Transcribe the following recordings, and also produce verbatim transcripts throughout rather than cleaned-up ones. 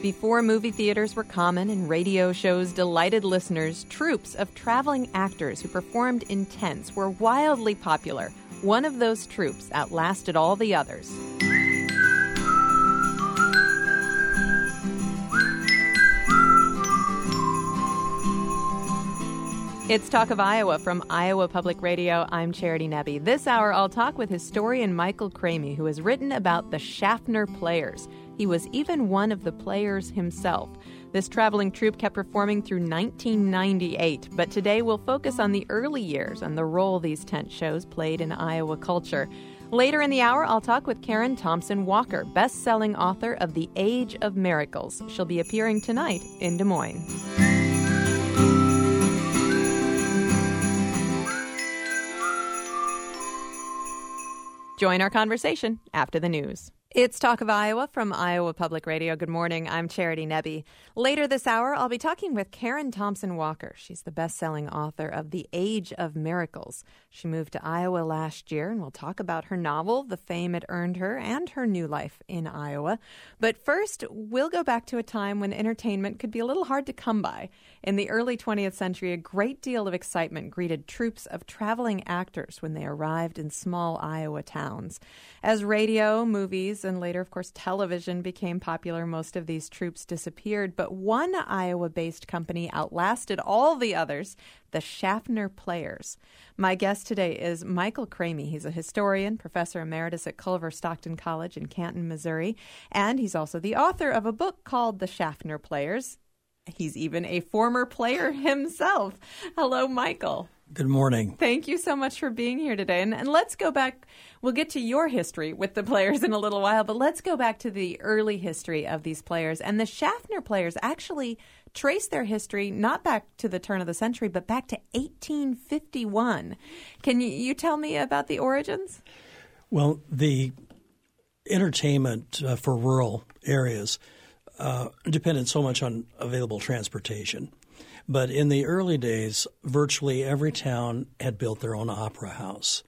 Before movie theaters were common and radio shows delighted listeners, troupes of traveling actors who performed in tents were wildly popular. One of those troupes outlasted all the others. It's Talk of Iowa from Iowa Public Radio. I'm Charity Nebbe. This hour, I'll talk with historian Michael Cramy, who has written about the Schaffner Players. He was even one of the players himself. This traveling troupe kept performing through nineteen ninety-eight, but today we'll focus on the early years and the role these tent shows played in Iowa culture. Later in the hour, I'll talk with Karen Thompson Walker, best-selling author of The Age of Miracles. She'll be appearing tonight in Des Moines. Join our conversation after the news. It's Talk of Iowa from Iowa Public Radio. Good morning. I'm Charity Nebbe. Later this hour, I'll be talking with Karen Thompson Walker. She's the best-selling author of The Age of Miracles. She moved to Iowa last year, and we'll talk about her novel, the fame it earned her, and her new life in Iowa. But first, we'll go back to a time when entertainment could be a little hard to come by. In the early twentieth century, a great deal of excitement greeted troops of traveling actors when they arrived in small Iowa towns. As radio, movies, and later, of course, television became popular, most of these troupes disappeared. But one Iowa-based company outlasted all the others, the Schaffner Players. My guest today is Michael Cramy. He's a historian, professor emeritus at Culver Stockton College in Canton, Missouri, and he's also the author of a book called The Schaffner Players. He's even a former player himself. Hello, Michael. Good morning. Thank you so much for being here today. And, and let's go back. We'll get to your history with the players in a little while, but let's go back to the early history of these players. And the Schaffner Players actually trace their history not back to the turn of the century, but back to eighteen fifty-one. Can you, you tell me about the origins? Well, the entertainment uh, for rural areas uh, depended so much on available transportation. But in the early days, virtually every town had built their own opera house.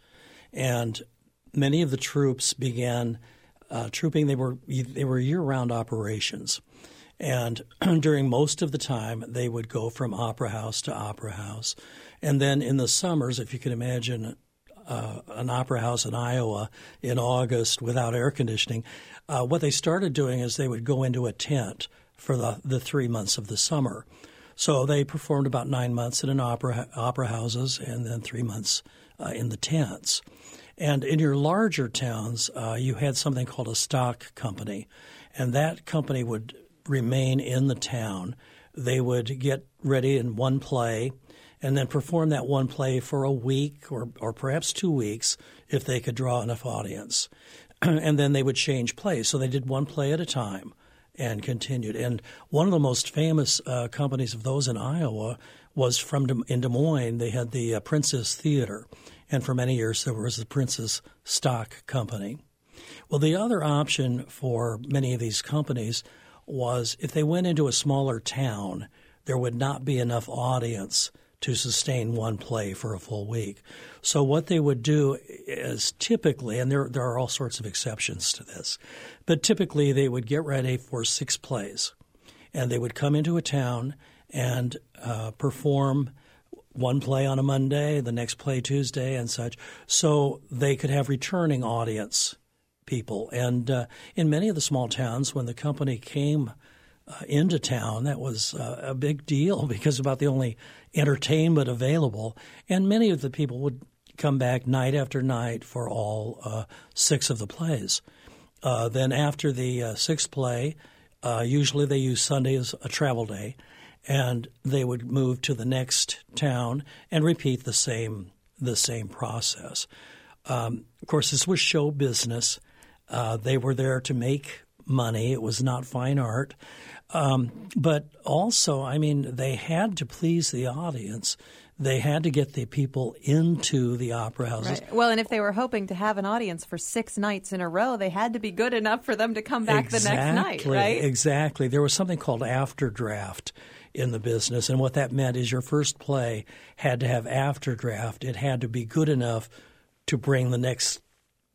And many of the troupes began uh, trouping. They were they were year-round operations. And during most of the time, they would go from opera house to opera house. And then in the summers, if you can imagine uh, an opera house in Iowa in August without air conditioning, uh, what they started doing is they would go into a tent for the, the three months of the summer. So they performed about nine months in an opera opera houses and then three months uh, in the tents. And in your larger towns, uh, you had something called a stock company, and that company would remain in the town. They would get ready in one play and then perform that one play for a week or, or perhaps two weeks if they could draw enough audience. And then they would change plays. So they did one play at a time and continued. And one of the most famous uh, companies of those in Iowa was from Des- in Des Moines. They had the uh, Princess Theater, and for many years there was the Princess Stock Company. Well, the other option for many of these companies was if they went into a smaller town, there would not be enough audience to sustain one play for a full week. So what they would do is typically, and there there are all sorts of exceptions to this, but typically they would get ready for six plays, and they would come into a town and uh, perform one play on a Monday, the next play Tuesday, and such, so they could have returning audience people. And uh, in many of the small towns, when the company came Uh, into town, that was uh, a big deal because about the only entertainment available. And many of the people would come back night after night for all uh, six of the plays. Uh, then after the uh, sixth play, uh, usually they use Sunday as a travel day, and they would move to the next town and repeat the same the same process. Um, of course, this was show business. Uh, they were there to make money. It was not fine art. Um, but also, I mean, they had to please the audience. They had to get the people into the opera houses. Right. Well, and if they were hoping to have an audience for six nights in a row, they had to be good enough for them to come back exactly, the next night, right? Exactly. There was something called afterdraft in the business, and what that meant is your first play had to have afterdraft. It had to be good enough to bring the next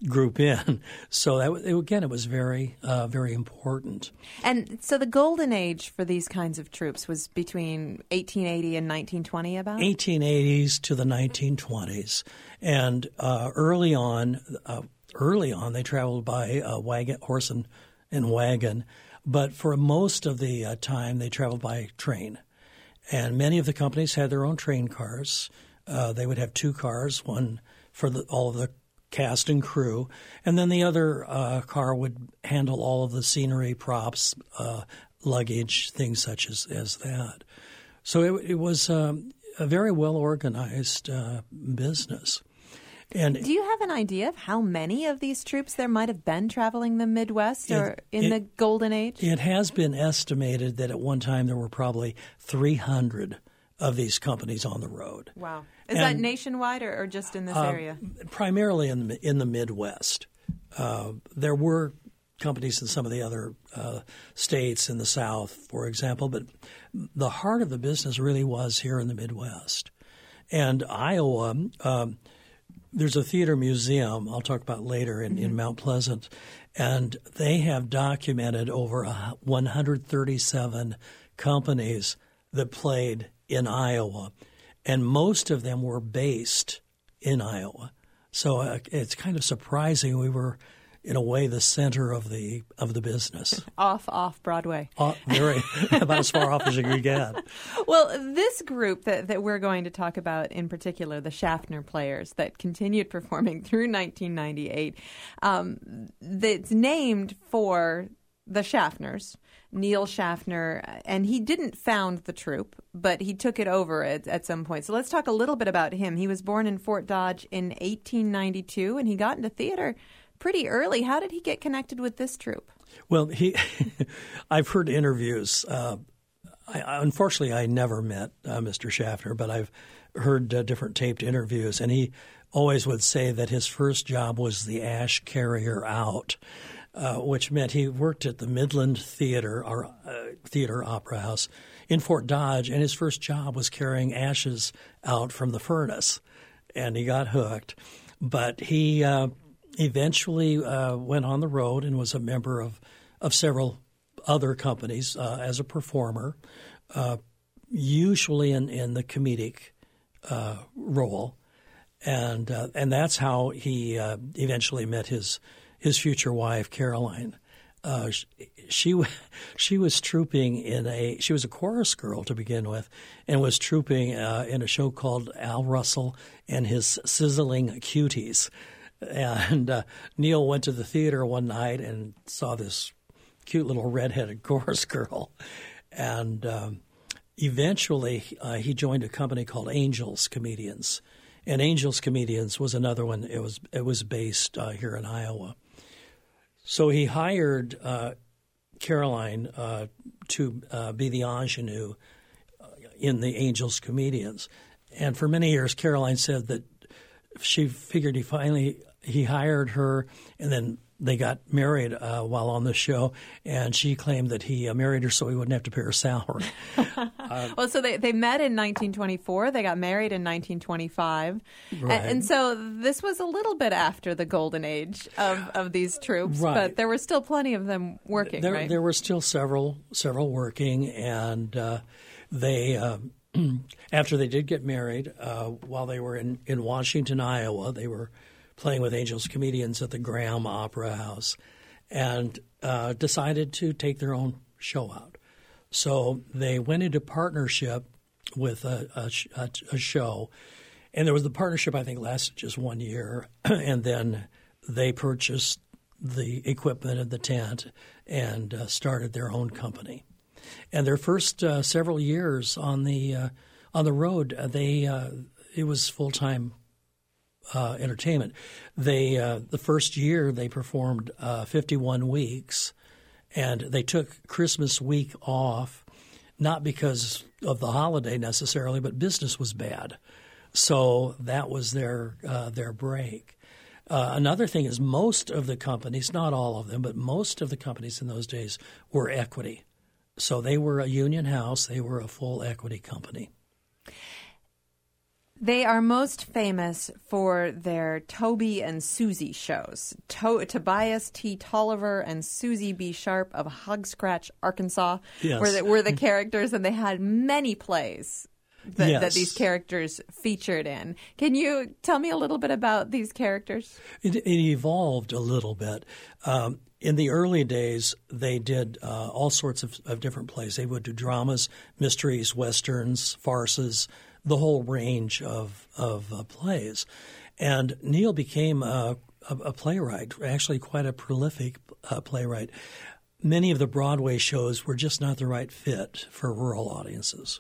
group in. So that it, again, it was very, uh, very important. And so the golden age for these kinds of troops was between eighteen eighty and nineteen twenty, about eighteen eighties to the nineteen twenties, and uh, early on, uh, early on they traveled by uh, wagon, horse and, and wagon, but for most of the uh, time they traveled by train. And many of the companies had their own train cars. Uh, they would have two cars, one for the, all of the cast and crew, and then the other uh, car would handle all of the scenery, props, uh, luggage, things such as, as that. So it, it was um, a very well organized uh, business. And do you have an idea of how many of these troops there might have been traveling the Midwest or it, in it, the Golden Age? It has been estimated that at one time there were probably three hundred of these companies on the road. Wow. Is and, that nationwide or, or just in this uh, area? Primarily in the, in the Midwest. Uh, there were companies in some of the other uh, states in the South, for example, but the heart of the business really was here in the Midwest. And Iowa, um, there's a theater museum I'll talk about later in, mm-hmm. in Mount Pleasant, and they have documented over one hundred thirty-seven companies that played in Iowa, and most of them were based in Iowa. So uh, it's kind of surprising we were, in a way, the center of the of the business. Off, off Broadway. Off, very, about as far off as you could get. Well, this group that, that we're going to talk about in particular, the Schaffner Players, that continued performing through nineteen ninety-eight, um, that's named for the Schaffners, Neil Schaffner, and he didn't found the troupe, but he took it over at, at some point. So let's talk a little bit about him. He was born in Fort Dodge in eighteen ninety-two, and he got into theater pretty early. How did he get connected with this troupe? Well, he, I've heard interviews. Uh, I, unfortunately, I never met uh, Mister Schaffner, but I've heard uh, different taped interviews, and he always would say that his first job was the ash carrier out. Uh, which meant he worked at the Midland Theater, or uh, Theater Opera House in Fort Dodge, and his first job was carrying ashes out from the furnace, and he got hooked. But he uh, eventually uh, went on the road and was a member of, of several other companies uh, as a performer, uh, usually in, in the comedic uh, role, and uh, and that's how he uh, eventually met his. His future wife, Caroline. Uh, she, she she was trouping in a she was a chorus girl to begin with, and was trouping uh, in a show called Al Russell and His Sizzling Cuties. And uh, Neil went to the theater one night and saw this cute little redheaded chorus girl, and um, eventually uh, he joined a company called Angels Comedians. And Angels Comedians was another one. It was it was based uh, here in Iowa. So he hired uh, Caroline uh, to uh, be the ingenue in the Angels Comedians. And for many years, Caroline said that she figured he finally he hired her, and then they got married uh, while on the show, and she claimed that he uh, married her so he wouldn't have to pay her salary. uh, well, so they, they met in nineteen twenty-four. They got married in nineteen twenty-five. Right. And, and so this was a little bit after the golden age of, of these troops, right. But there were still plenty of them working, there, right? There were still several several working, and uh, they uh, after they did get married, uh, while they were in, in Washington, Iowa, they were playing with Angels Comedians at the Graham Opera House, and uh, decided to take their own show out. So they went into partnership with a, a, a show, and there was the partnership, I think, lasted just one year, and then they purchased the equipment and the tent and uh, started their own company. And their first uh, several years on the uh, on the road, uh, they uh, it was full time. Uh, entertainment. They uh, the first year they performed uh, fifty-one weeks, and they took Christmas week off, not because of the holiday necessarily, but business was bad, so that was their uh, their break. Uh, another thing is most of the companies, not all of them, but most of the companies in those days were equity, so they were a union house. They were a full equity company. They are most famous for their Toby and Susie shows. To- Tobias T. Tolliver and Susie B. Sharp of Hogscratch, Arkansas, yes. were, the, were the characters, and they had many plays that, yes. that these characters featured in. Can you tell me a little bit about these characters? It, it evolved a little bit. Um, in the early days, they did uh, all sorts of, of different plays. They would do dramas, mysteries, westerns, farces, the whole range of of uh, plays. And Neil became a, a, a playwright, actually quite a prolific uh, playwright. Many of the Broadway shows were just not the right fit for rural audiences.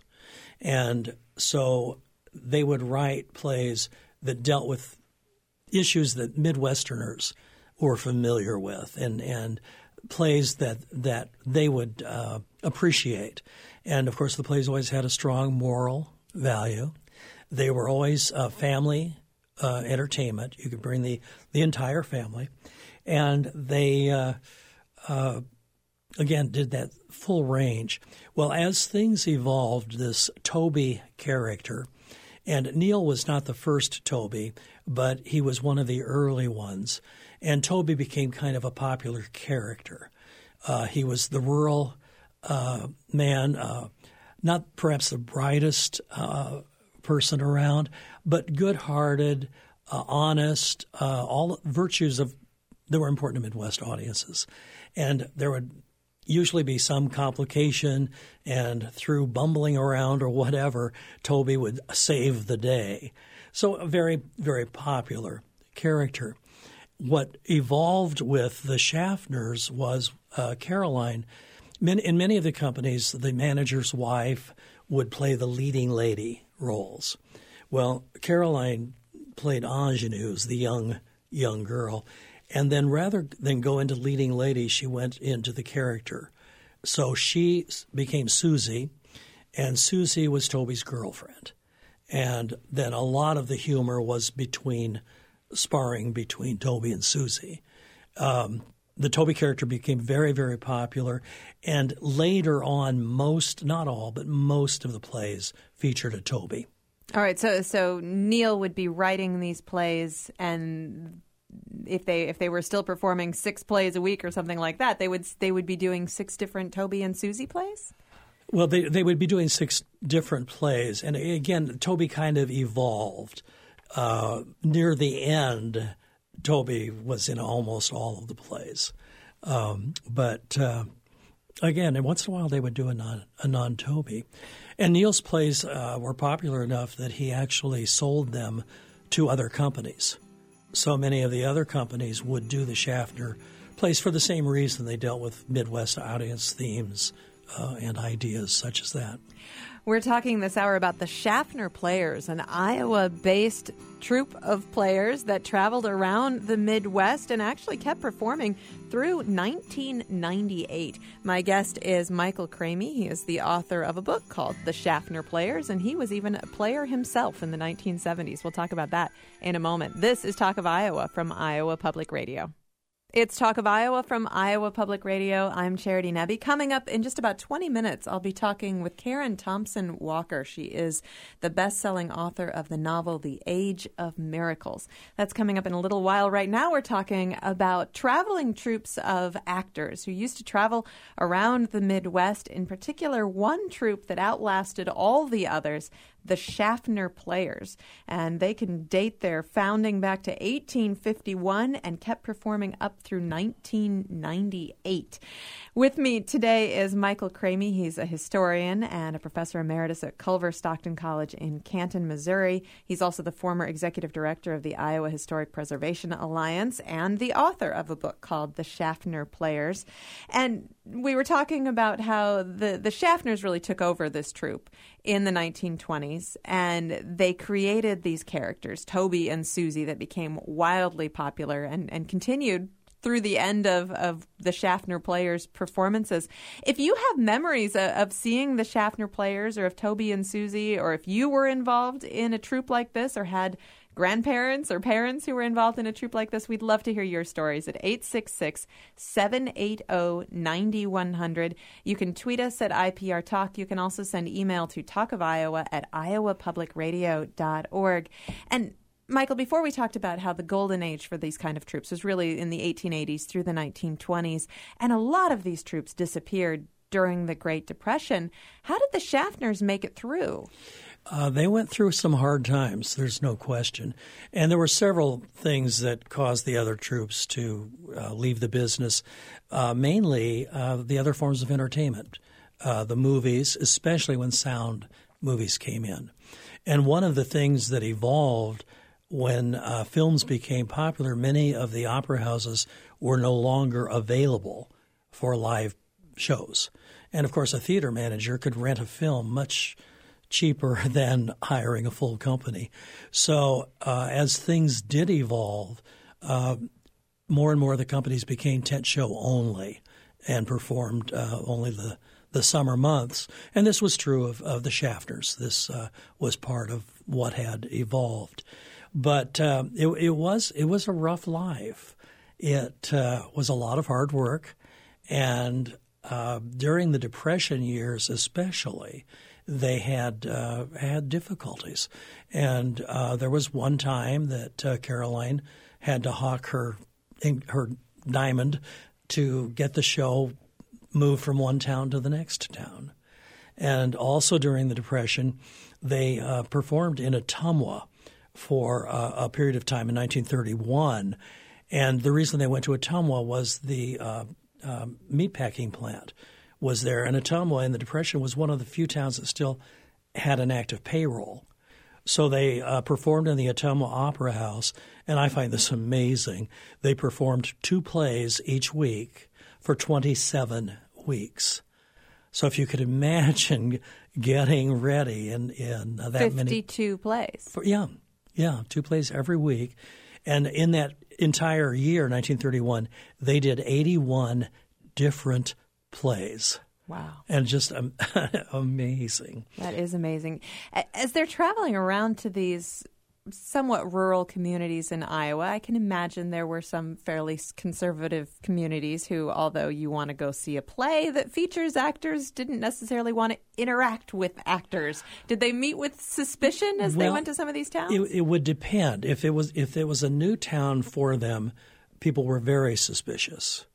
And so they would write plays that dealt with issues that Midwesterners were familiar with, and, and plays that, that they would uh, appreciate. And, of course, the plays always had a strong moral value. They were always uh, family uh, entertainment. You could bring the, the entire family. And they, uh, uh, again, did that full range. Well, as things evolved, this Toby character, and Neil was not the first Toby, but he was one of the early ones. And Toby became kind of a popular character. Uh, he was the rural uh, man, uh, not perhaps the brightest uh, person around, but good-hearted, uh, honest, uh, all virtues of that were important to Midwest audiences. And there would usually be some complication, and through bumbling around or whatever, Toby would save the day. So a very, very popular character. What evolved with the Schaffners was uh, Caroline. In many of the companies, the manager's wife would play the leading lady roles. Well, Caroline played Ingenue, the young young girl, and then rather than go into leading lady, she went into the character. So she became Susie, and Susie was Toby's girlfriend. And then a lot of the humor was between sparring between Toby and Susie. Um, The Toby character became very, very popular, and later on, most, not all, but most of the plays featured a Toby. All right, so so Neil would be writing these plays, and if they if they were still performing six plays a week or something like that, they would they would be doing six different Toby and Susie plays? Well, they they would be doing six different plays, and again, Toby kind of evolved. Uh, near the end, Toby was in almost all of the plays. Um, but uh, again, and once in a while they would do a, non, a non-Toby. And Neil's plays uh, were popular enough that he actually sold them to other companies. So many of the other companies would do the Schaffner plays for the same reason. They dealt with Midwest audience themes uh, and ideas such as that. We're talking this hour about the Schaffner Players, an Iowa-based troupe of players that traveled around the Midwest and actually kept performing through nineteen ninety-eight. My guest is Michael Cramy. He is the author of a book called The Schaffner Players, and he was even a player himself in the nineteen seventies. We'll talk about that in a moment. This is Talk of Iowa from Iowa Public Radio. It's Talk of Iowa from Iowa Public Radio. I'm Charity Nebbe. Coming up in just about twenty minutes, I'll be talking with Karen Thompson Walker. She is the best-selling author of the novel The Age of Miracles. That's coming up in a little while. Right now, we're talking about traveling troupes of actors who used to travel around the Midwest, in particular one troupe that outlasted all the others, the Schaffner Players. And they can date their founding back to eighteen fifty-one and kept performing up through nineteen ninety-eight. With me today is Michael Cramy. He's a historian and a professor emeritus at Culver Stockton College in Canton, Missouri. He's also the former executive director of the Iowa Historic Preservation Alliance and the author of a book called The Schaffner Players. And we were talking about how the, the Schaffners really took over this troupe in the nineteen twenties, and they created these characters, Toby and Susie, that became wildly popular and, and continued through the end of, of the Schaffner Players' performances. If you have memories of, of seeing the Schaffner Players or of Toby and Susie, or if you were involved in a troupe like this or had grandparents or parents who were involved in a troupe like this, we'd love to hear your stories at eight six six, seven eight zero, nine one zero zero. You can tweet us at I P R Talk. You can also send email to talkofiowa at iowa public radio dot org. And Michael, before we talked about how the golden age for these kind of troops was really in the eighteen eighties through the nineteen twenties, and a lot of these troops disappeared during the Great Depression. How did the Schaffners make it through? Uh, they went through some hard times, there's no question. And there were several things that caused the other troops to uh, leave the business, uh, mainly uh, the other forms of entertainment, uh, the movies, especially when sound movies came in. And one of the things that evolved when uh, films became popular, many of the opera houses were no longer available for live shows. And, of course, a theater manager could rent a film much cheaper than hiring a full company. So uh, as things did evolve, uh, more and more of the companies became tent show only and performed uh, only the, the summer months. And this was true of, of the Schaffners. This uh, was part of what had evolved. But uh, it, it was it was a rough life. It uh, was a lot of hard work, and uh, during the Depression years, especially, they had uh, had difficulties. And uh, there was one time that uh, Caroline had to hawk her her diamond to get the show moved from one town to the next town. And also during the Depression, they uh, performed in Ottumwa for uh, a period of time in nineteen thirty-one. And the reason they went to Ottumwa was the uh, uh, meatpacking plant was there. And Ottumwa in the Depression was one of the few towns that still had an active payroll. So they uh, performed in the Ottumwa Opera House, and I find this amazing. They performed two plays each week for twenty-seven weeks. So if you could imagine getting ready in, in uh, that fifty-two many... fifty-two plays. For, yeah. Yeah, two plays every week. And in that entire year, nineteen thirty-one, they did eighty-one different plays. Wow. And just um, amazing. That is amazing. As they're traveling around to these somewhat rural communities in Iowa, I can imagine there were some fairly conservative communities who, although you want to go see a play that features actors, didn't necessarily want to interact with actors. Did they meet with suspicion as well, they went to some of these towns? It, it would depend. If it was if it was a new town for them, people were very suspicious,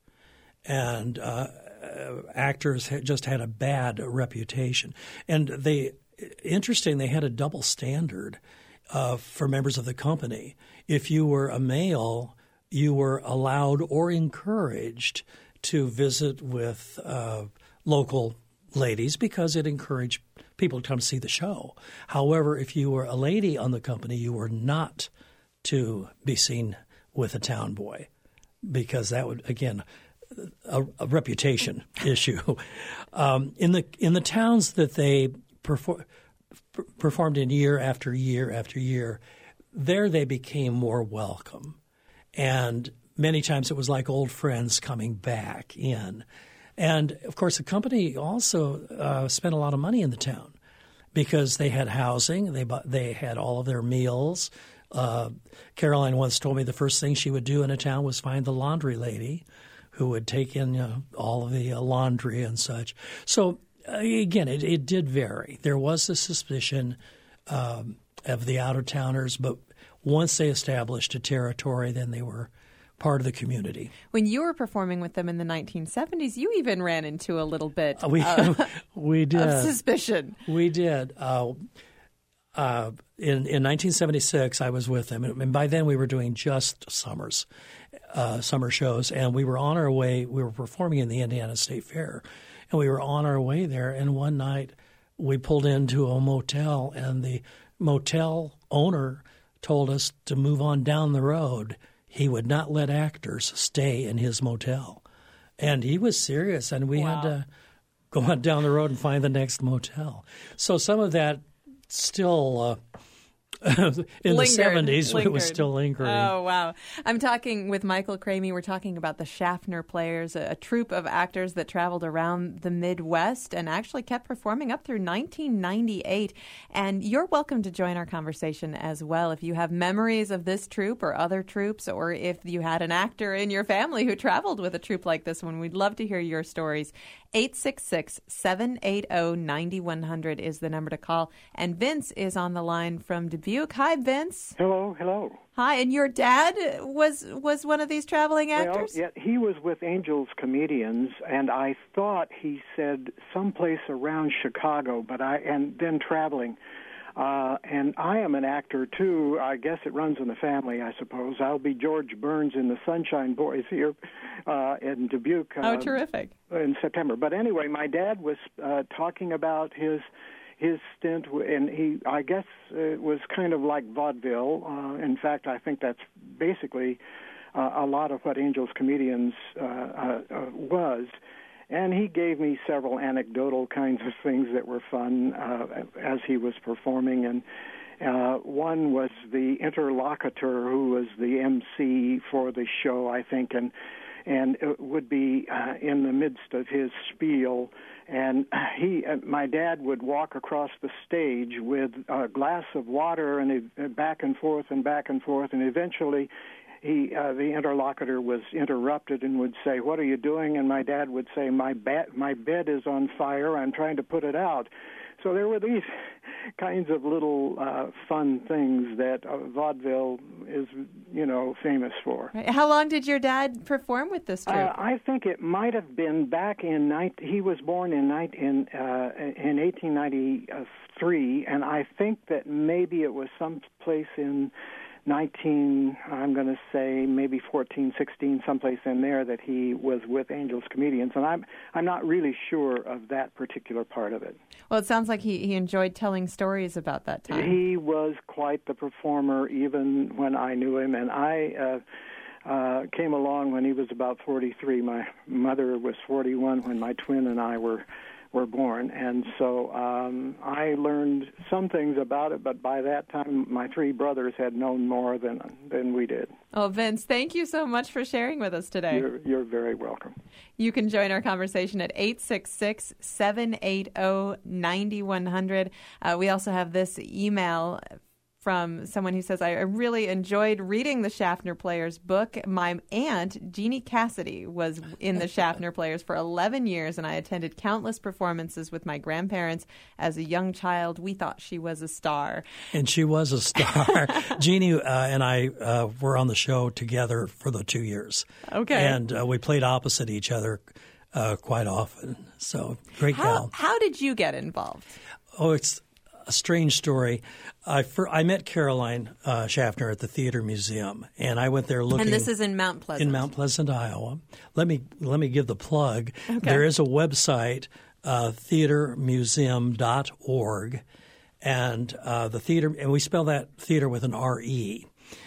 and uh, actors had just had a bad reputation. And they, interesting, they had a double standard. Uh, for members of the company. If you were a male, you were allowed or encouraged to visit with uh, local ladies because it encouraged people to come see the show. However, if you were a lady on the company, you were not to be seen with a town boy because that would, again, a, a reputation issue. Um, in the in the towns that they perform. performed in year after year after year, there they became more welcome. And many times it was like old friends coming back in. And, of course, the company also uh, spent a lot of money in the town because they had housing. They bought, they had all of their meals. Uh, Caroline once told me the first thing she would do in a town was find the laundry lady who would take in uh, all of the uh, laundry and such. So, again, it, it did vary. There was a suspicion um, of the out-of-towners, but once they established a territory, then they were part of the community. When you were performing with them in the nineteen seventies, you even ran into a little bit we, of, we did. of suspicion. We did. Uh, uh, in, in nineteen seventy-six, I was with them, and by then we were doing just summers, uh, summer shows, and we were on our way. We were performing in the Indiana State Fair. And we were on our way there, and one night we pulled into a motel, and the motel owner told us to move on down the road. He would not let actors stay in his motel. And he was serious, and we wow. had to go on down the road and find the next motel. So some of that still uh, in lingered, the seventies, lingered. It was still lingering. Oh, wow. I'm talking with Michael Cramey. We're talking about the Schaffner Players, a, a troupe of actors that traveled around the Midwest and actually kept performing up through nineteen ninety-eight. And you're welcome to join our conversation as well. If you have memories of this troupe or other troupes, or if you had an actor in your family who traveled with a troupe like this one, we'd love to hear your stories. eight six six, seven eight zero, nine one zero zero is the number to call. And Vince is on the line from Dubuque. Hi, Vince. Hello, hello. Hi, and your dad was was one of these traveling actors? Well, yeah, he was with Angels Comedians, and I thought he said someplace around Chicago, but I and then traveling. Uh, and I am an actor, too. I guess it runs in the family, I suppose. I'll be George Burns in the Sunshine Boys here uh, in Dubuque. Uh, oh, terrific. In September. But anyway, my dad was uh, talking about his his stint, and he, I guess it was kind of like vaudeville. Uh, in fact, I think that's basically uh, a lot of what Angels Comedians uh, uh, uh, was. And he gave me several anecdotal kinds of things that were fun uh, as he was performing. And uh, one was the interlocutor who was the M C for the show, I think, and and it would be uh, in the midst of his spiel. And he, uh, my dad would walk across the stage with a glass of water and he, back and forth and back and forth, and eventually He, uh, the interlocutor was interrupted and would say, "What are you doing?" And my dad would say, "My ba- my bed is on fire. I'm trying to put it out." So there were these kinds of little uh, fun things that uh, vaudeville is, you know, famous for. Right. How long did your dad perform with this troupe? Uh, I think it might have been back in nineteen. He was born in in uh, in eighteen ninety-three, and I think that maybe it was someplace in nineteen, I'm going to say maybe fourteen, sixteen, someplace in there that he was with Angels Comedians, and I'm I'm not really sure of that particular part of it. Well, it sounds like he, he enjoyed telling stories about that time. He was quite the performer even when I knew him, and I uh, uh, came along when he was about forty-three. My mother was forty-one when my twin and I were were born, and so um, I learned some things about it, but by that time my three brothers had known more than than we did. Oh, Vince, thank you so much for sharing with us today. You're, you're very welcome. You can join our conversation at eight six six, seven eight zero, nine one zero zero. Uh, we also have this email from someone who says, I really enjoyed reading the Schaffner Players book. My aunt, Jeannie Cassidy, was in the Schaffner Players for eleven years, and I attended countless performances with my grandparents. As a young child, we thought she was a star. And she was a star. Jeannie uh, and I uh, were on the show together for the two years. Okay. And uh, we played opposite each other uh, quite often. So, great how, gal. How did you get involved? Oh, it's a strange story. I, for, I met Caroline uh, Schaffner at the Theater Museum, and I went there looking. And this is in Mount Pleasant. In Mount Pleasant, Iowa. Let me let me give the plug. Okay. There is a website, uh, theater museum dot org, and uh, the theater, and we spell that theater with an R E,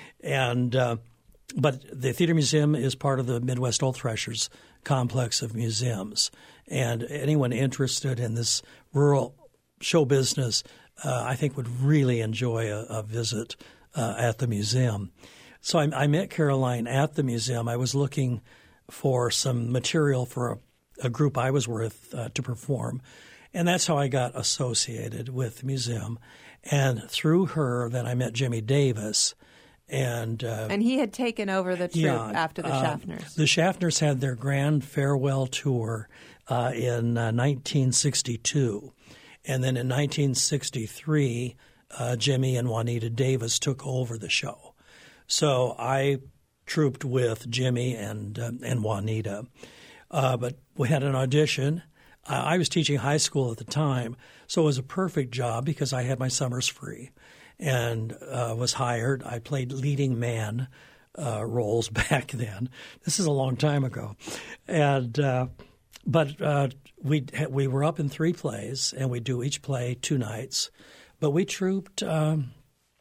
and uh, but the Theater Museum is part of the Midwest Old Threshers complex of museums, and anyone interested in this rural show business, uh, I think, would really enjoy a, a visit uh, at the museum. So I, I met Caroline at the museum. I was looking for some material for a, a group I was with uh, to perform, and that's how I got associated with the museum. And through her, then I met Jimmy Davis. And uh, and he had taken over the troupe yeah, after the uh, Schaffners. The Schaffners had their grand farewell tour uh, in uh, nineteen sixty-two. And then in nineteen sixty-three, uh, Jimmy and Juanita Davis took over the show. So I trooped with Jimmy and uh, and Juanita. Uh, but we had an audition. Uh, I was teaching high school at the time, so it was a perfect job because I had my summers free and uh, was hired. I played leading man uh, roles back then. This is a long time ago. And uh, but uh, we we were up in three plays, and we do each play two nights. But we trooped um,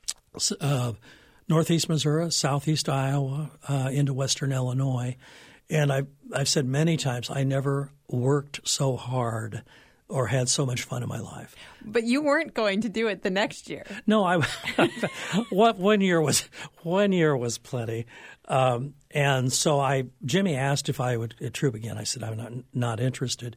uh, northeast Missouri, southeast Iowa, uh, into western Illinois. And I've, I've said many times I never worked so hard or had so much fun in my life. But you weren't going to do it the next year. No, I. What one year was one year was plenty, um, and so I. Jimmy asked if I would troop again. I said I'm not not interested.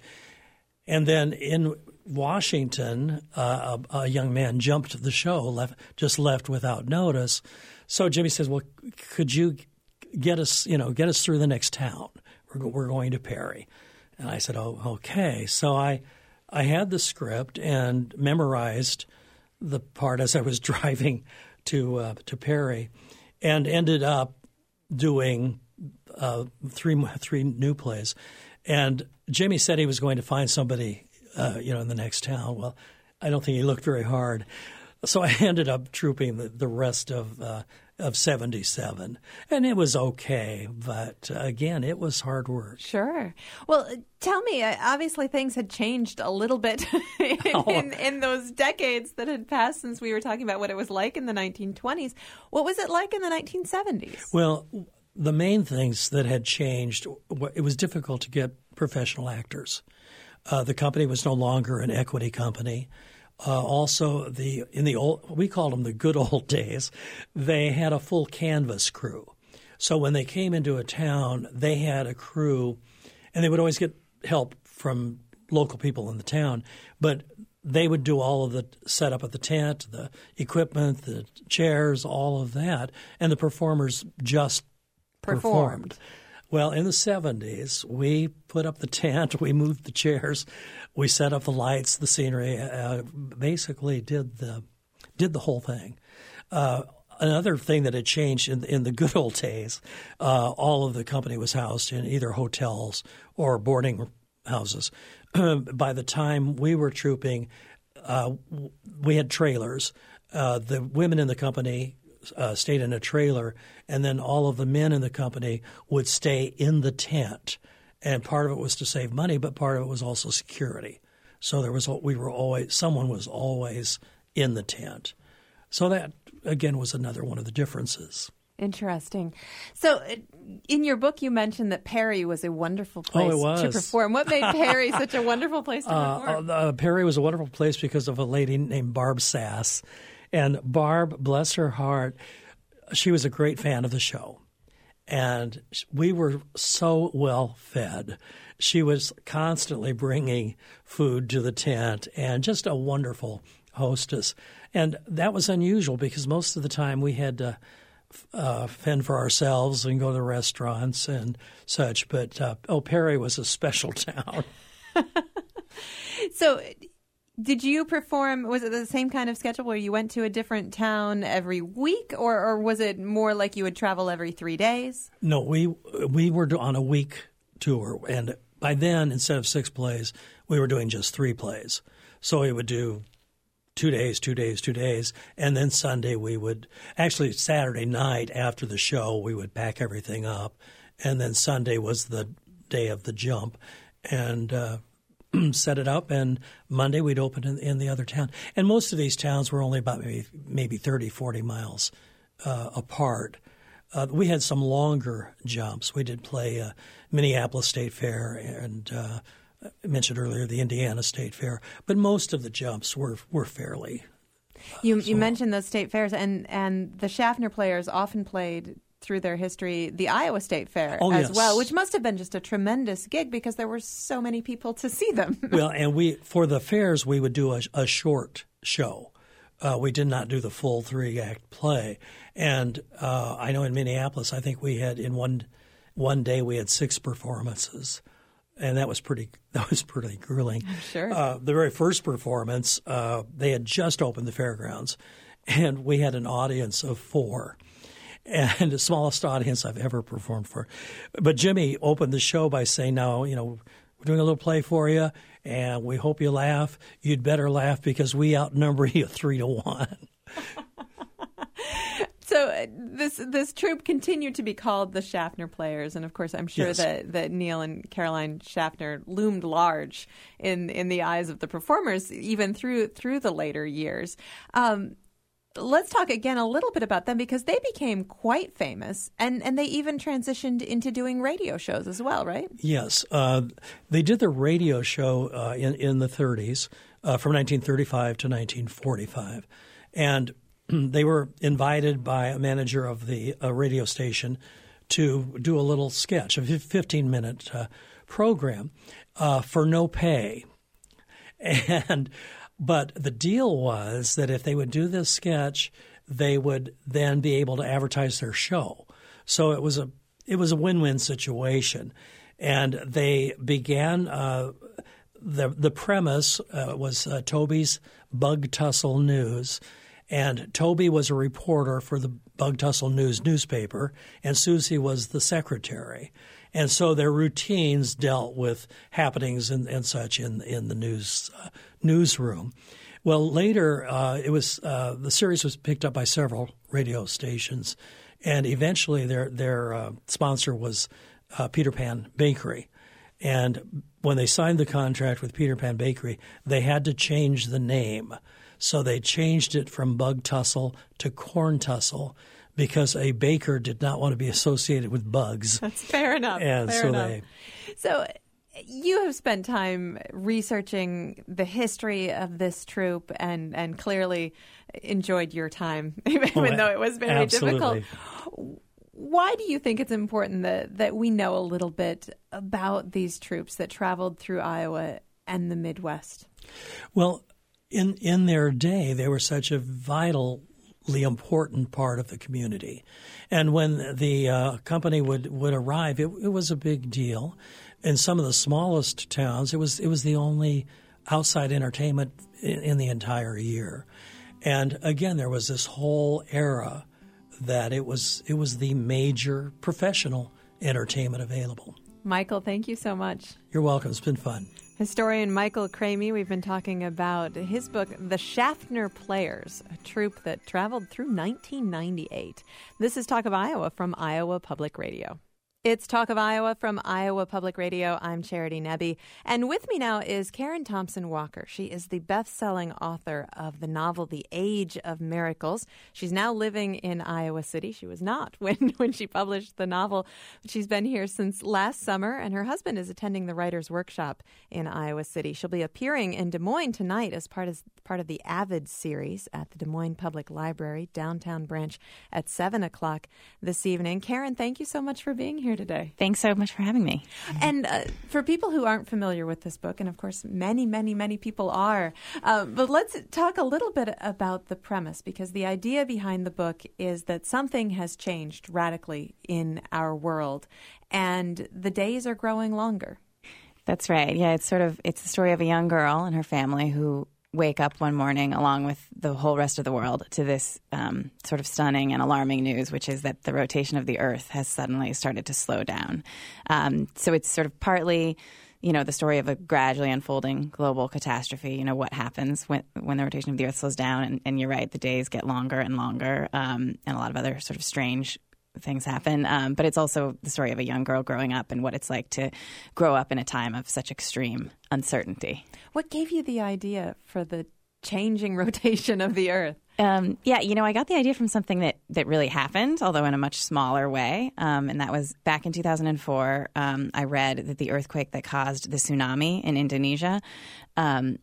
And then in Washington, uh, a, a young man jumped the show, left just left without notice. So Jimmy says, "Well, could you get us, you know, get us through the next town? We're, we're going to Perry." And I said, "Oh, okay." So I. I had the script and memorized the part as I was driving to uh, to Perry, and ended up doing uh, three three new plays. And Jimmy said he was going to find somebody, uh, you know, in the next town. Well, I don't think he looked very hard, so I ended up trooping the, the rest of uh, of seventy-seven, and it was okay. But uh, again, it was hard work. Sure. Well, tell me. Uh, obviously, things had changed a little bit in, oh. in, in those decades that had passed since we were talking about what it was like in the nineteen twenties. What was it like in the nineteen seventies? Well, the main things that had changed, it was difficult to get professional actors. Uh, the company was no longer an equity company. Uh, also, the in the old, we called them the good old days, they had a full canvas crew. So when they came into a town, they had a crew, and they would always get help from local people in the town. But they would do all of the setup of the tent, the equipment, the chairs, all of that, and the performers just performed. performed. Well, in the seventies, we put up the tent, we moved the chairs, we set up the lights, the scenery, uh, basically did the did the whole thing. Uh, another thing that had changed in, in the good old days, uh, all of the company was housed in either hotels or boarding houses. By the time we were trooping, uh, we had trailers. Uh, the women in the company Uh, stayed in a trailer, and then all of the men in the company would stay in the tent. And part of it was to save money, but part of it was also security. So there was we were always someone was always in the tent. So that again was another one of the differences. Interesting. So in your book, you mentioned that Perry was a wonderful place oh, it was. to perform. What made Perry such a wonderful place to perform? Uh, uh, Perry was a wonderful place because of a lady named Barb Sass. And Barb, bless her heart, she was a great fan of the show. And we were so well fed. She was constantly bringing food to the tent and just a wonderful hostess. And that was unusual because most of the time we had to uh, fend for ourselves and go to the restaurants and such. But, uh, oh, Perry was a special town. So did you perform, was it the same kind of schedule where you went to a different town every week, or, or was it more like you would travel every three days? No, we we were on a week tour, and by then, instead of six plays, we were doing just three plays. So we would do two days, two days, two days, and then Sunday we would, actually Saturday night after the show, we would pack everything up, and then Sunday was the day of the jump, and uh set it up, and Monday we'd open in, in the other town. And most of these towns were only about maybe, maybe thirty, forty miles uh, apart. Uh, we had some longer jumps. We did play uh, Minneapolis State Fair and uh, I mentioned earlier the Indiana State Fair, but most of the jumps were, were fairly uh, You, small. you mentioned those state fairs, and, and the Schaffner players often played through their history the Iowa State Fair oh, as yes. well, which must have been just a tremendous gig because there were so many people to see them. Well, and we for the fairs we would do a, a short show. Uh, we did not do the full three-act play. And uh, I know in Minneapolis, I think we had in one one day we had six performances, and that was pretty that was pretty grueling. I'm sure. Uh, the very first performance, uh, they had just opened the fairgrounds, and we had an audience of four. And the smallest audience I've ever performed for. But Jimmy opened the show by saying, now, you know, we're doing a little play for you, and we hope you laugh. You'd better laugh because we outnumber you three to one. So uh, this this troupe continued to be called the Schaffner Players, and of course, I'm sure yes. that, that Neil and Caroline Schaffner loomed large in, in the eyes of the performers, even through through the later years. Um, Let's talk again a little bit about them because they became quite famous, and, and they even transitioned into doing radio shows as well, right? Yes. Uh, they did the radio show uh, in, in the thirties, uh, from nineteen thirty-five to nineteen forty-five. And they were invited by a manager of the uh, radio station to do a little sketch, a fifteen-minute uh, program uh, for no pay. And but the deal was that if they would do this sketch, they would then be able to advertise their show. So it was a it was a win-win situation, and they began. Uh, the The premise uh, was uh, Toby's Bug Tussle News, and Toby was a reporter for the Bug Tussle News newspaper, and Susie was the secretary. And so their routines dealt with happenings and, and such in in the news uh, newsroom. Well, later uh, it was uh, the series was picked up by several radio stations, and eventually their their uh, sponsor was uh, Peter Pan Bakery. And when they signed the contract with Peter Pan Bakery, they had to change the name, so they changed it from Bug Tussle to Corn Tussle, because a baker did not want to be associated with bugs. That's fair enough. And fair so enough. they. So you have spent time researching the history of this troupe and, and clearly enjoyed your time, even oh, though it was very absolutely. difficult. Why do you think it's important that, that we know a little bit about these troops that traveled through Iowa and the Midwest? Well, in in their day, they were such a vital important part of the community. And when the uh, company would, would arrive, it, it was a big deal. In some of the smallest towns, it was it was the only outside entertainment in, in the entire year. And again, there was this whole era that it was it was the major professional entertainment available. Michael, thank you so much. You're welcome. It's been fun. Historian Michael Cramy, we've been talking about his book, The Schaffner Players, a troupe that traveled through nineteen ninety-eight. This is Talk of Iowa from Iowa Public Radio. It's Talk of Iowa from Iowa Public Radio. I'm Charity Nebbe. And with me now is Karen Thompson Walker. She is the best-selling author of the novel The Age of Miracles. She's now living in Iowa City. She was not when, when she published the novel. She's been here since last summer, and her husband is attending the Writers' Workshop in Iowa City. She'll be appearing in Des Moines tonight as part of, part of the Avid series at the Des Moines Public Library, downtown branch, at seven o'clock this evening. Karen, thank you so much for being here today. Thanks so much for having me. And uh, for people who aren't familiar with this book, and of course many, many, many people are, uh, but let's talk a little bit about the premise, because the idea behind the book is that something has changed radically in our world, and the days are growing longer. That's right. Yeah, it's sort of it's the story of a young girl and her family who wake up one morning along with the whole rest of the world to this um, sort of stunning and alarming news, which is that the rotation of the Earth has suddenly started to slow down. Um, so it's sort of partly, you know, the story of a gradually unfolding global catastrophe. You know, what happens when when the rotation of the Earth slows down, and, and you're right, the days get longer and longer, um, and a lot of other sort of strange things happen. Um, but it's also the story of a young girl growing up and what it's like to grow up in a time of such extreme uncertainty. What gave you the idea for the changing rotation of the Earth? Um, yeah, you know, I got the idea from something that, that really happened, although in a much smaller way. Um, and that was back in two thousand four. Um, I read that the earthquake that caused the tsunami in Indonesia, um,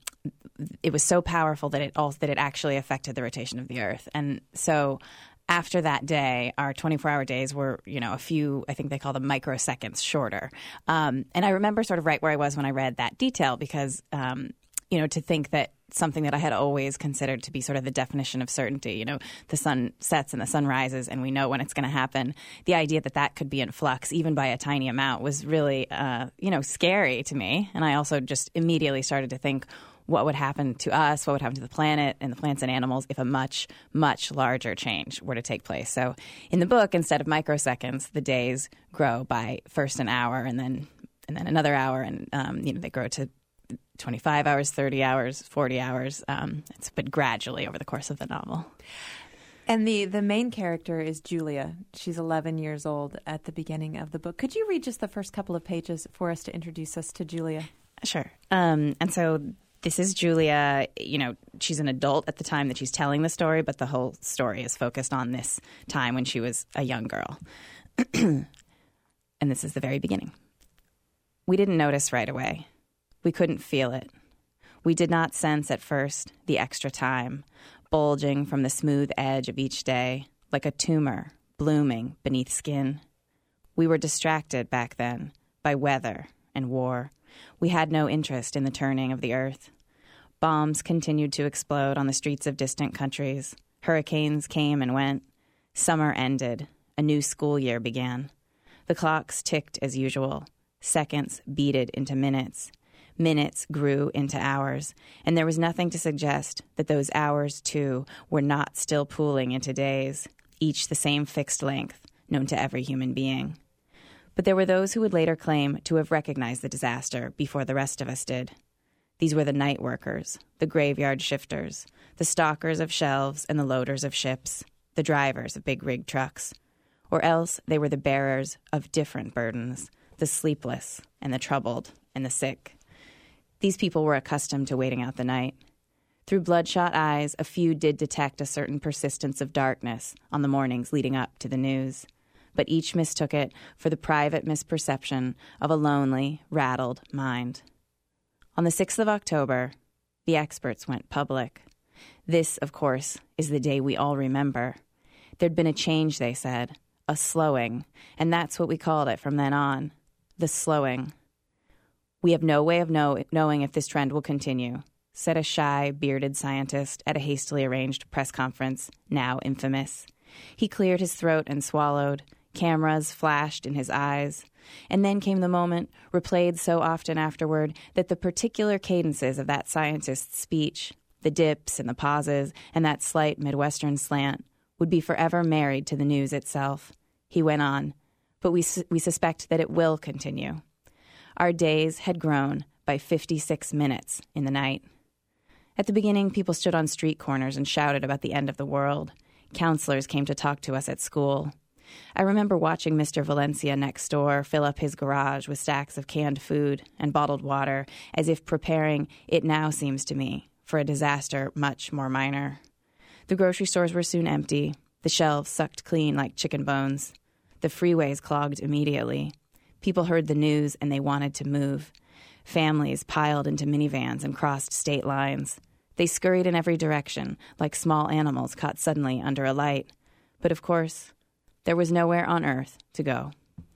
it was so powerful that it also, that it actually affected the rotation of the Earth. And so after that day, our twenty-four hour days were, you know, a few, I think they call them microseconds shorter. Um, and I remember sort of right where I was when I read that detail because, um, you know, to think that something that I had always considered to be sort of the definition of certainty, you know, the sun sets and the sun rises and we know when it's going to happen. The idea that that could be in flux even by a tiny amount was really, uh, you know, scary to me. And I also just immediately started to think, what would happen to us, what would happen to the planet and the plants and animals if a much, much larger change were to take place. So in the book, instead of microseconds, the days grow by first an hour and then and then another hour, and um, you know they grow to twenty-five hours, thirty hours, forty hours. Um, it's but gradually over the course of the novel. And the, the main character is Julia. She's eleven years old at the beginning of the book. Could you read just the first couple of pages for us to introduce us to Julia? Sure. Um, and so this is Julia. You know, she's an adult at the time that she's telling the story, but the whole story is focused on this time when she was a young girl. And this is the very beginning. We didn't notice right away. We couldn't feel it. We did not sense at first the extra time, bulging from the smooth edge of each day, like a tumor blooming beneath skin. We were distracted back then by weather and war. We had no interest in the turning of the earth. Bombs continued to explode on the streets of distant countries. Hurricanes came and went. Summer ended. A new school year began. The clocks ticked as usual. Seconds beaded into minutes. Minutes grew into hours, and there was nothing to suggest that those hours, too, were not still pooling into days, each the same fixed length, known to every human being. But there were those who would later claim to have recognized the disaster before the rest of us did. These were the night workers, the graveyard shifters, the stalkers of shelves and the loaders of ships, the drivers of big rig trucks. Or else they were the bearers of different burdens, the sleepless and the troubled and the sick. These people were accustomed to waiting out the night. Through bloodshot eyes, a few did detect a certain persistence of darkness on the mornings leading up to the news. But each mistook it for the private misperception of a lonely, rattled mind. On the sixth of October, the experts went public. This, of course, is the day we all remember. There'd been a change, they said, a slowing, and that's what we called it from then on, the slowing. We have no way of know- knowing if this trend will continue, said a shy, bearded scientist at a hastily arranged press conference, now infamous. He cleared his throat and swallowed. Cameras flashed in his eyes. And then came the moment, replayed so often afterward, that the particular cadences of that scientist's speech, the dips and the pauses, and that slight Midwestern slant, would be forever married to the news itself. He went on, but we su- we suspect that it will continue. Our days had grown by fifty-six minutes in the night. At the beginning, people stood on street corners and shouted about the end of the world. Counselors came to talk to us at school. I remember watching Mister Valencia next door fill up his garage with stacks of canned food and bottled water, as if preparing, it now seems to me, for a disaster much more minor. The grocery stores were soon empty, the shelves sucked clean like chicken bones. The freeways clogged immediately. People heard the news and they wanted to move. Families piled into minivans and crossed state lines. They scurried in every direction, like small animals caught suddenly under a light. But of course, there was nowhere on earth to go.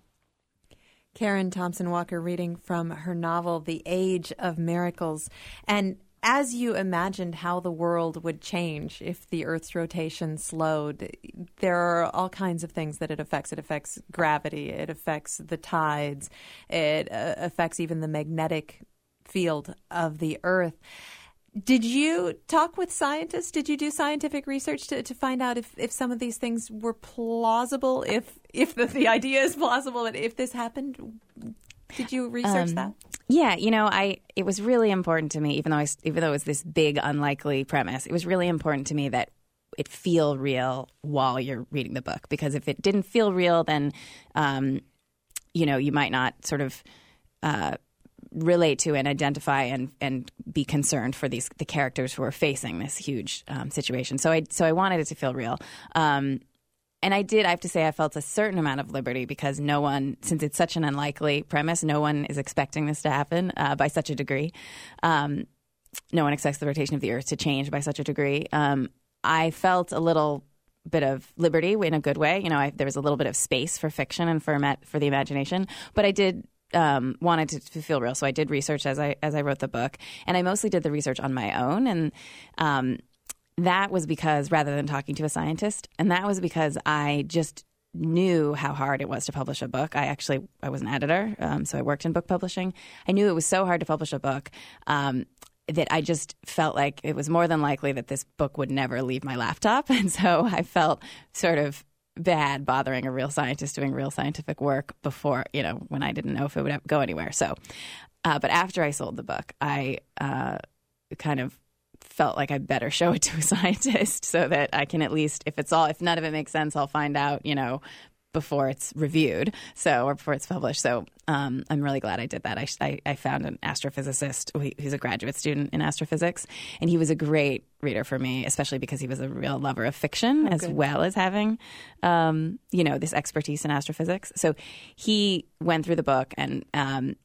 Karen Thompson Walker reading from her novel, The Age of Miracles. And as you imagined how the world would change if the Earth's rotation slowed, there are all kinds of things that it affects. It affects gravity. It affects the tides. It uh, affects even the magnetic field of the Earth. Did you talk with scientists? Did you do scientific research to, to find out if, if some of these things were plausible, if if the, the idea is plausible, that if this happened? Did you research um, that? Yeah, you know, I it was really important to me, even though I, even though it was this big, unlikely premise, it was really important to me that it feel real while you're reading the book. Because if it didn't feel real, then, um, you know, you might not sort of uh, relate to and identify and, and be concerned for these the characters who are facing this huge um, situation. So I so I wanted it to feel real. Um, And I did, I have to say, I felt a certain amount of liberty because no one, since it's such an unlikely premise, no one is expecting this to happen uh, by such a degree. Um, no one expects the rotation of the Earth to change by such a degree. Um, I felt a little bit of liberty in a good way. You know, I, there was a little bit of space for fiction and for for the imagination. But I did um, wanted to, to feel real, so I did research as I as I wrote the book, and I mostly did the research on my own. And um, that was because, rather than talking to a scientist, and that was because I just knew how hard it was to publish a book. I actually, I was an editor, um, so I worked in book publishing. I knew it was so hard to publish a book um, that I just felt like it was more than likely that this book would never leave my laptop. And so I felt sort of bad bothering a real scientist doing real scientific work before, you know, when I didn't know if it would go anywhere. So, uh, but after I sold the book, I uh, kind of felt like I better show it to a scientist so that I can at least, if it's all, if none of it makes sense, I'll find out, you know, before it's reviewed, so or before it's published. So um, I'm really glad I did that. I, I, I found an astrophysicist. He, he's a graduate student in astrophysics, and he was a great reader for me, especially because he was a real lover of fiction, oh, as good. well as having, um, you know, this expertise in astrophysics. So he went through the book, and um,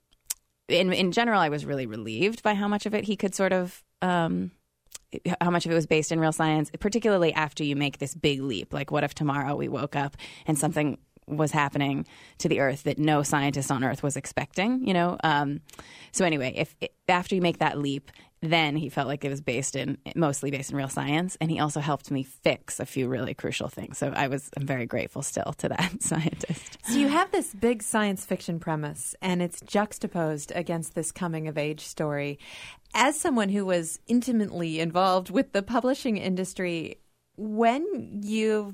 in in general, I was really relieved by how much of it he could sort of. Um, how much of it was based in real science, particularly after you make this big leap. Like, what if tomorrow we woke up and something was happening to the Earth that no scientist on Earth was expecting, you know? Um, so anyway, if after you make that leap, then he felt like it was based in, mostly based in real science. And he also helped me fix a few really crucial things. So I was, I'm very grateful still to that scientist. So you have this big science fiction premise, and it's juxtaposed against this coming of age story. As someone who was intimately involved with the publishing industry, when you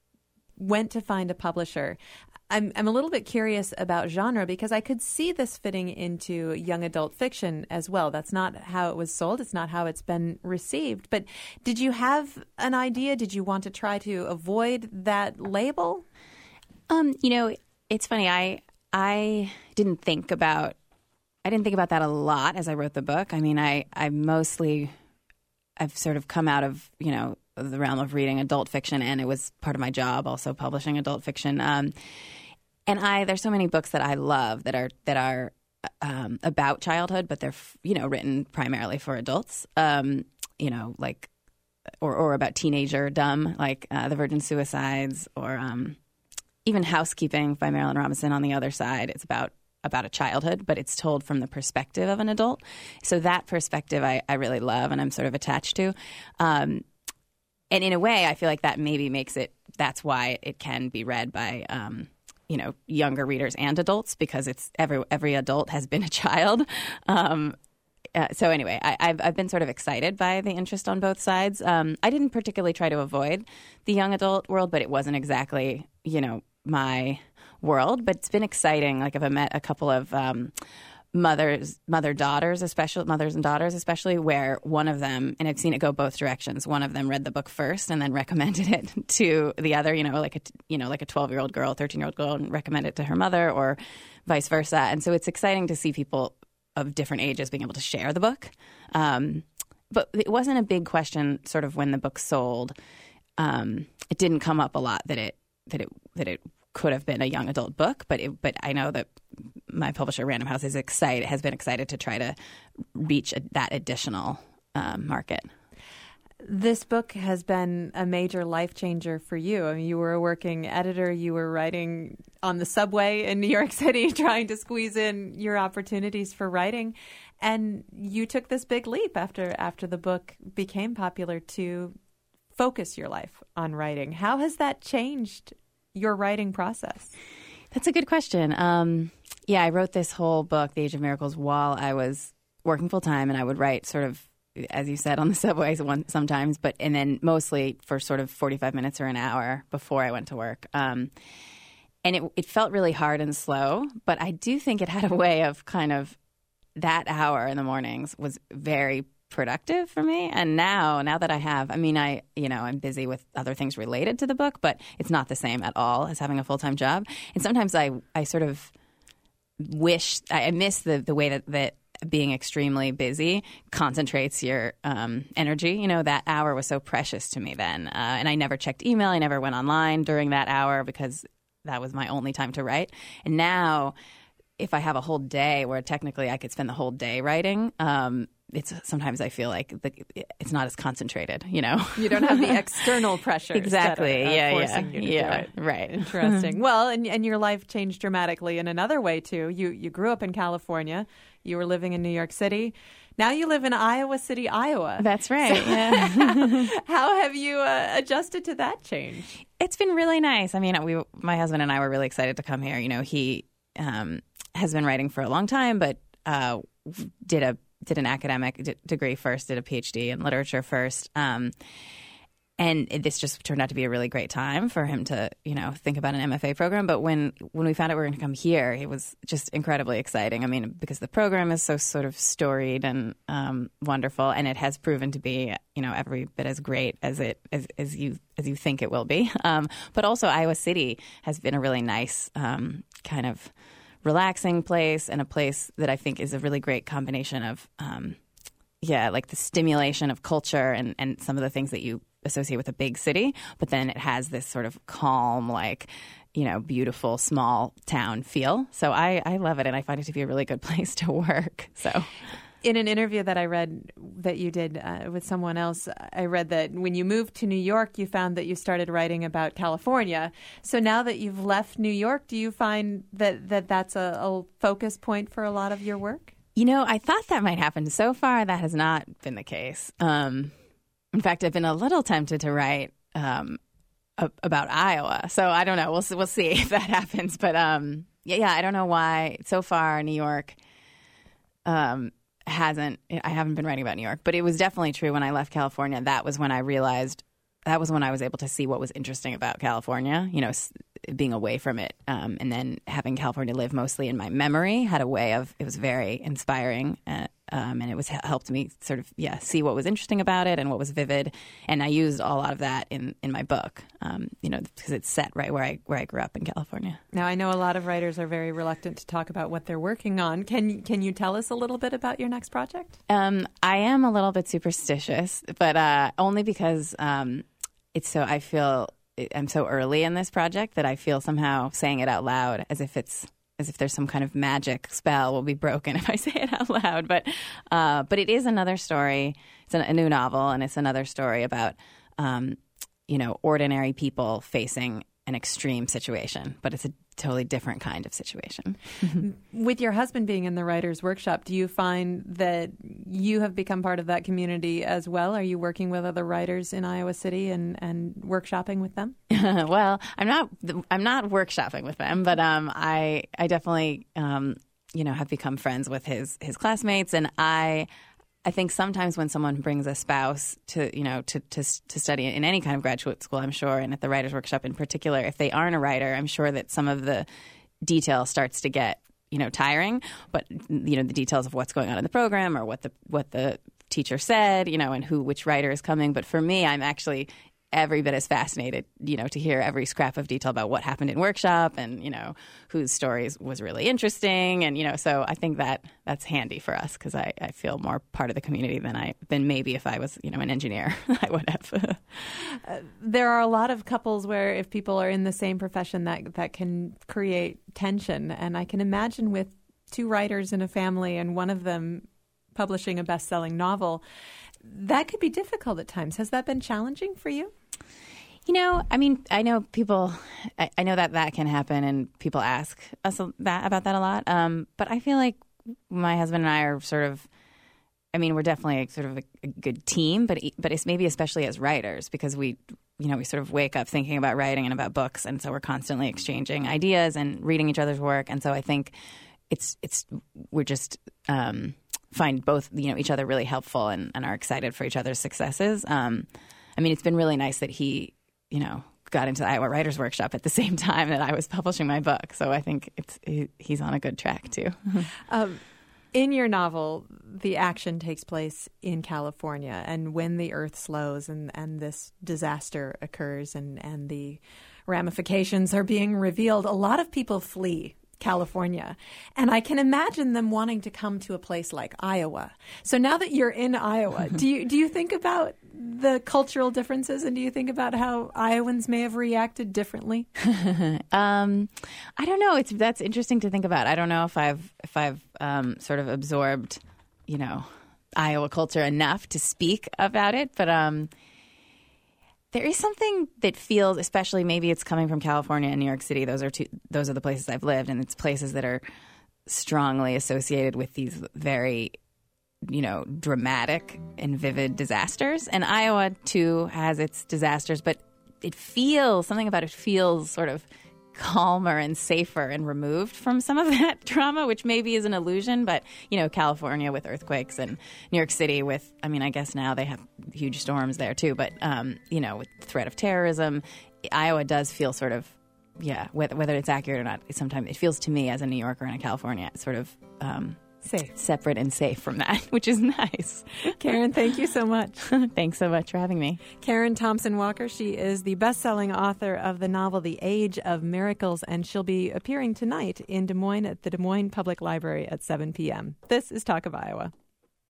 went to find a publisher, I'm I'm a little bit curious about genre, because I could see this fitting into young adult fiction as well. That's not how it was sold. It's not how it's been received. But did you have an idea? Did you want to try to avoid that label? Um, you know, it's funny. I I didn't think about I didn't think about that a lot as I wrote the book. I mean, I I mostly I've sort of come out of, you know, the realm of reading adult fiction, and it was part of my job also publishing adult fiction. Um, and I, there's so many books that I love that are that are um, about childhood, but they're, you know, written primarily for adults. Um, you know, like or or about teenagerdom, like uh, The Virgin Suicides, or um, even Housekeeping by Marilynne Robinson. On the other side, it's about. about a childhood, but it's told from the perspective of an adult. So that perspective I, I really love, and I'm sort of attached to. Um, and in a way, I feel like that maybe makes it, that's why it can be read by, um, you know, younger readers and adults, because it's every every adult has been a child. Um, uh, so anyway, I, I've, I've been sort of excited by the interest on both sides. Um, I didn't particularly try to avoid the young adult world, but it wasn't exactly, you know, my world, but it's been exciting. Like, I've met a couple of um, mothers, mother-daughters, especially mothers and daughters, especially where one of them, and I've seen it go both directions. One of them read the book first and then recommended it to the other, you know, like a, you know, like a twelve-year-old girl, thirteen-year-old girl, and recommend it to her mother, or vice versa. And so it's exciting to see people of different ages being able to share the book. Um, but it wasn't a big question sort of when the book sold. Um, it didn't come up a lot that it, that it, that it, could have been a young adult book, but it, but I know that my publisher Random House is excited has been excited to try to reach a, that additional um, market. This book has been a major life changer for you. I mean, you were a working editor. You were writing on the subway in New York City, trying to squeeze in your opportunities for writing, and you took this big leap after after the book became popular to focus your life on writing. How has that changed your writing process? That's a good question. Um, yeah, I wrote this whole book, The Age of Miracles, while I was working full time, and I would write sort of, as you said, on the subways one, sometimes, but and then mostly for sort of forty-five minutes or an hour before I went to work. Um, and it, it felt really hard and slow, but I do think it had a way of kind of that hour in the mornings was very productive for me. And now, now that I have, I mean, I, you know, I'm busy with other things related to the book, but it's not the same at all as having a full-time job. And sometimes I, I sort of wish, I miss the, the way that, that being extremely busy concentrates your um, energy. You know, that hour was so precious to me then. Uh, and I never checked email. I never went online during that hour because that was my only time to write. And now, if I have a whole day where technically I could spend the whole day writing, um, it's sometimes I feel like the, it's not as concentrated, you know. You don't have the external pressure. Exactly. That are, uh, yeah. Forcing yeah. you to yeah. do it. Right. Interesting. Well, and and your life changed dramatically in another way too. You you grew up in California. You were living in New York City. Now you live in Iowa City, Iowa. That's right. So, yeah. How have you uh, adjusted to that change? It's been really nice. I mean, we, my husband and I were really excited to come here. You know, he um, has been writing for a long time, but uh, did a did an academic d- degree first, did a PhD in literature first. Um, And this just turned out to be a really great time for him to, you know, think about an M F A program. But when, when we found out we were going to come here, it was just incredibly exciting. I mean, because the program is so sort of storied and um, wonderful, and it has proven to be, you know, every bit as great as it as, as you as you think it will be. Um, but also, Iowa City has been a really nice um, kind of relaxing place, and a place that I think is a really great combination of, um, yeah, like the stimulation of culture and, and some of the things that you associate with a big city, but then it has this sort of calm, like, you know, beautiful small town feel. So I, I love it, and I find it to be a really good place to work. So, in an interview that I read that you did uh, with someone else, I read that when you moved to New York, you found that you started writing about California. So now that you've left New York, do you find that, that that's a, a focus point for a lot of your work? You know, I thought that might happen. So far, that has not been the case. Um, In fact, I've been a little tempted to write um, a, about Iowa. So I don't know. We'll we'll see if that happens. But um, yeah, yeah, I don't know why. So far, New York um, hasn't. I haven't been writing about New York. But it was definitely true when I left California. That was when I realized. That was when I was able to see what was interesting about California. You know, being away from it, um, and then having California live mostly in my memory had a way of. It was very inspiring. Uh, Um, and it was helped me sort of, yeah, see what was interesting about it and what was vivid. And I used a lot of that in, in my book, um, you know, because it's set right where I where I grew up in California. Now, I know a lot of writers are very reluctant to talk about what they're working on. Can, can you tell us a little bit about your next project? Um, I am a little bit superstitious, but uh, only because um, it's so, I feel, I'm so early in this project that I feel somehow saying it out loud as if it's, as if there's some kind of magic spell will be broken if I say it out loud. But uh, but it is another story. It's a new novel, and it's another story about, um, you know, ordinary people facing an extreme situation. But it's a totally different kind of situation. With your husband being in the writer's workshop, do you find that you have become part of that community as well? Are you working with other writers in Iowa City and, and workshopping with them? Well, I'm not. I'm not workshopping with them, but um, I I definitely um, you know, have become friends with his his classmates, and I. I think sometimes when someone brings a spouse to, you know, to, to to study in any kind of graduate school, I'm sure, and at the writer's workshop in particular, if they aren't a writer, I'm sure that some of the detail starts to get, you know, tiring. But, you know, the details of what's going on in the program or what the what the teacher said, you know, and who which writer is coming. But for me, I'm actually every bit as fascinated, you know, to hear every scrap of detail about what happened in workshop and, you know, whose stories was really interesting. And, you know, so I think that that's handy for us because I, I feel more part of the community than I than maybe if I was, you know, an engineer, I would have. uh, there are a lot of couples where if people are in the same profession that that can create tension. And I can imagine with two writers in a family and one of them publishing a best-selling novel, that could be difficult at times. Has that been challenging for you? You know, I mean, I know people, I, I know that that can happen and people ask us that, about that a lot. Um, but I feel like my husband and I are sort of, I mean, we're definitely sort of a, a good team, but but it's maybe especially as writers because we, you know, we sort of wake up thinking about writing and about books. And so we're constantly exchanging ideas and reading each other's work. And so I think it's, it's we're just um, find both, you know, each other really helpful and, and are excited for each other's successes. Um, I mean, it's been really nice that he, you know, got into the Iowa Writers Workshop at the same time that I was publishing my book. So I think it's he, he's on a good track, too. um, in your novel, the action takes place in California. And when the earth slows and, and this disaster occurs and, and the ramifications are being revealed, a lot of people flee California. And I can imagine them wanting to come to a place like Iowa. So now that you're in Iowa, do you do you think about the cultural differences and do you think about how Iowans may have reacted differently? um, I don't know. It's that's interesting to think about. I don't know if I've if I've um, sort of absorbed, you know, Iowa culture enough to speak about it, but um there is something that feels, especially maybe it's coming from California and New York City. Those are two, those are the places I've lived, and it's places that are strongly associated with these very, you know, dramatic and vivid disasters. And Iowa too has its disasters, but it feels something about it feels sort of calmer and safer and removed from some of that trauma, which maybe is an illusion. But, you know, California with earthquakes and New York City with, I mean, I guess now they have huge storms there too. But, um, you know, with the threat of terrorism, Iowa does feel sort of, yeah, whether, whether it's accurate or not, sometimes it feels to me as a New Yorker and a California sort of um, safe, separate and safe from that, which is nice. Karen, thank you so much. Thanks so much for having me. Karen Thompson Walker, she is the best-selling author of the novel The Age of Miracles, and she'll be appearing tonight in Des Moines at the Des Moines Public Library at seven p.m. This is Talk of Iowa.